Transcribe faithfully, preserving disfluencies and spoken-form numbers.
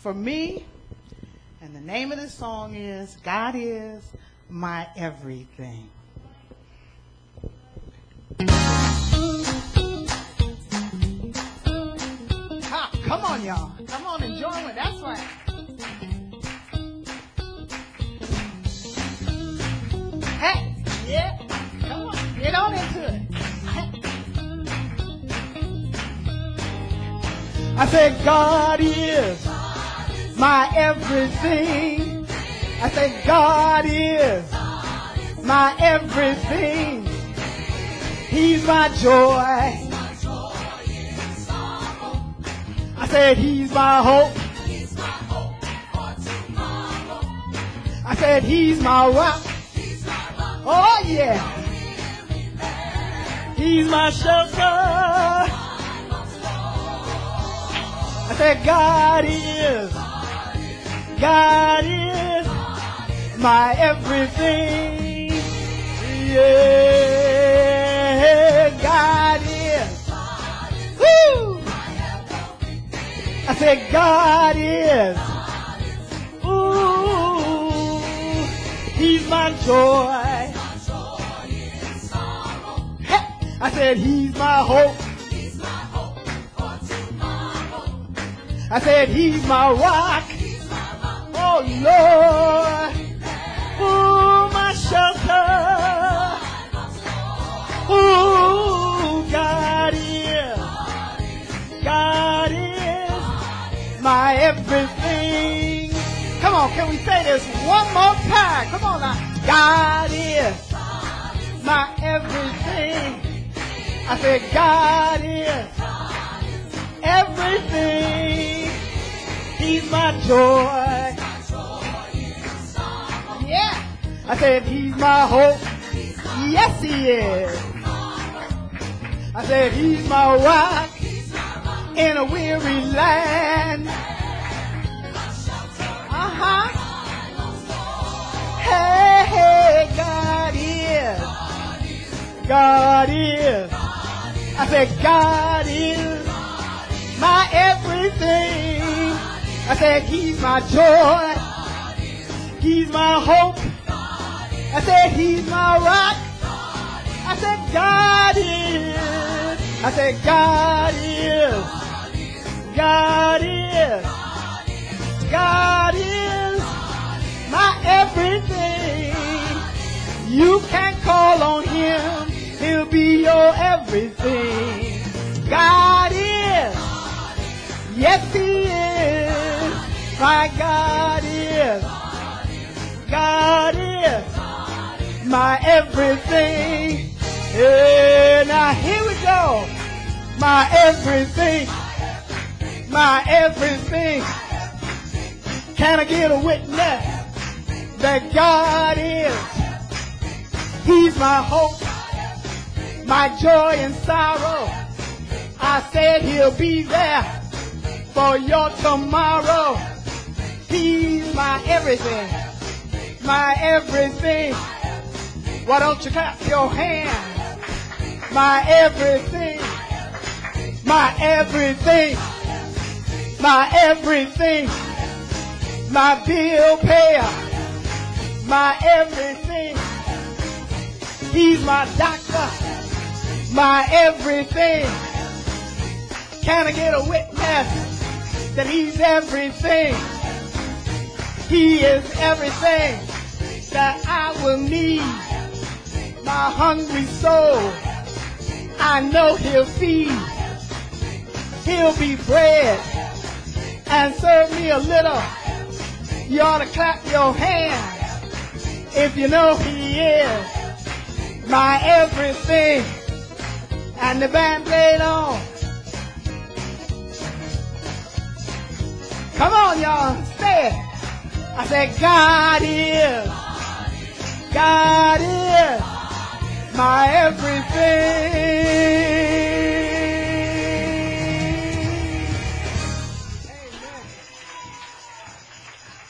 for me. And the name of this song is God Is My Everything. Ha, come on, y'all. Come on, enjoy it. That's right. Hey, yeah. Come on, get on into it. I said, God is my everything. I said, God is my everything. He's my joy. I said, He's my hope. I said, He's my rock. Oh, yeah. He's my shelter. I said, God is, God is my everything. Yeah, God is. Woo! I said, God is. Ooh, He's my joy. I said, He's my hope. I said, He's my rock. Oh, Lord. Oh, my shelter. Oh, God is. God is my everything. Come on, can we say this one more time? Come on now. God is my everything. I said, God is everything. He's my joy. Yeah. I said, He's my hope. Yes, He is. I said, He's my rock in a weary land. Uh-huh. Hey, hey, God is. God is. I said, God is my everything. I said, He's my joy. He's my hope. I said, He's my rock. I said, God is. I said, God is. God is. God is my everything. You can call on Him. He'll be your everything. God is. Yes, He is. My God is. God is my everything. Yeah, now here we go. My everything. My everything. Can I get a witness that God is? He's my hope, my joy and sorrow. I said He'll be there for your tomorrow. He's my everything, my everything. Why don't you clap your hands? My everything, my everything, my everything, my bill payer, my everything. He's my doctor, my everything. Can I get a witness that He's everything? He is everything that I will need. My hungry soul, I know He'll feed. He'll be bread and serve me a little. You ought to clap your hands if you know He is my everything. And the band played on. Come on, y'all, say it. I said, God is, God is my everything.